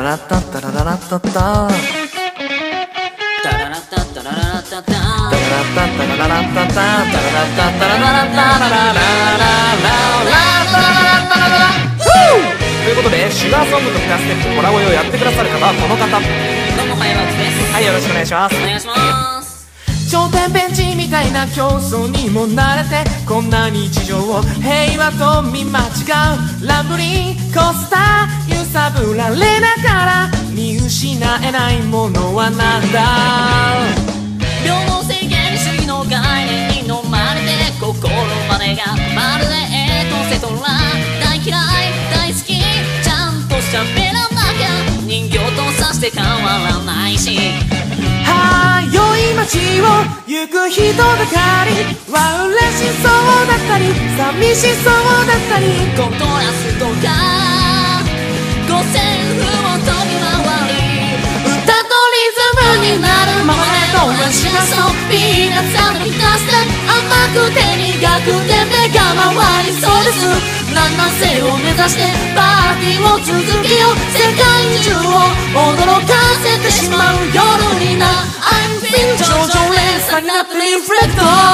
ラッタッタラララッタッタタララッタッタラララッタッタタララッタッタラララッタッタタララッタッタラララッタラララララララということでシュガーソングとピアステップコラボをやってくださる方はこの方。どうも、はやばつです。 はい、よろしくお願いします。 お願いします。 頂点ベンチみたいな競争にも慣れて、こんな日常を平和と見間違うランブリーコースター揺さぶられながら見失えないものはなんだ。 平等性原理主義の概念に飲まれて心までがまるでセトラ大嫌い大好きちゃんと喋らなきゃ人形とさして変わらないし、 はー良い街を行く人ばかりは嬉しそうだったり寂しそうだったり、 コントラストが五線譜を飛び回り歌とリズムになるままでどんなしなそうピーナッツ&ピカスで甘くて苦くて目が回りそうです。7世を目指してパーティーを続けよう。世界中を驚かせてしまう夜にな I'm feeling 上々連鎖になってリフレクト